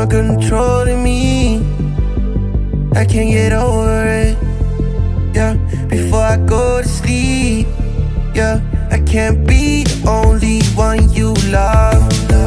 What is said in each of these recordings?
controlling me. I can't get over it, yeah. Before I go to sleep, yeah. I can't be the only one you love.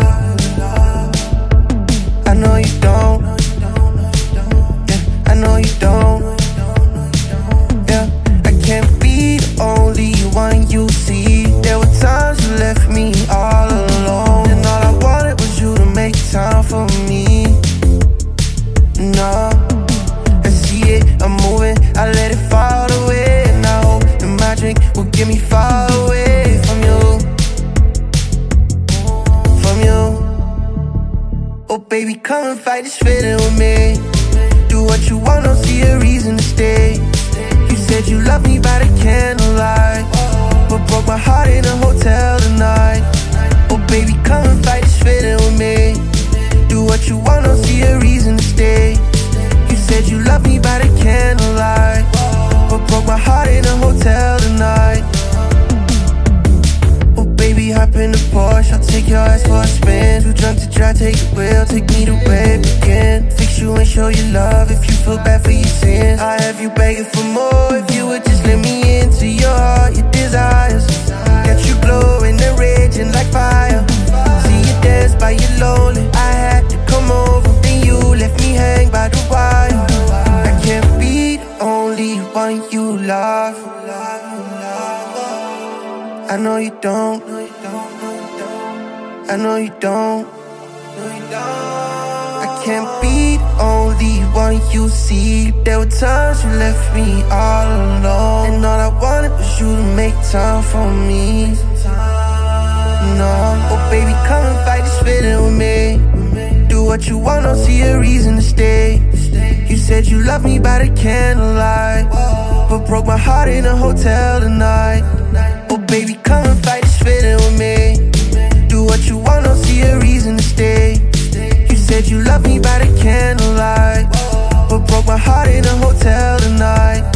I know you don't, yeah. I know you don't, yeah. I can't be the only one you see. There were times you left me all alone, and all I wanted was you to make time for me. No, I see it, I'm moving, I let it fall away, and I hope the magic will get me far away from you, from you. Oh baby, come and fight this feeling with me. Do what you want, don't see a reason to stay. You said you love me by the candlelight, but broke my heart in a hotel tonight. Oh baby, come and fight this feeling with me. Do what you want, don't see a reason to stay. You said you love me by the candlelight, but broke my heart in a hotel tonight. Oh baby, hop in the Porsche, I'll take your ass for a spin. Too drunk to drive, take the wheel, take me to where it began. Fix you and show you love if you feel bad for your sins. I have you begging for more, if you would just let me into your heart, your desires. Got you glowing and raging like fire. See you dance by your lonely, I had to come over, then you left me hang by the wire. I can't be the only one you love. I know you don't, I know you don't, I can't be the only one you see. There were times you left me all alone, and all I wanted was you to make time for me. No, oh baby, come and fight this feeling with me. Do what you want, don't see a reason to stay. You said you love me by the candlelight, but broke my heart in a hotel tonight. Oh baby, come and fight this feeling with me. Do what you want, don't see a reason to stay. You said you love me by the candlelight, but broke my heart in a hotel tonight.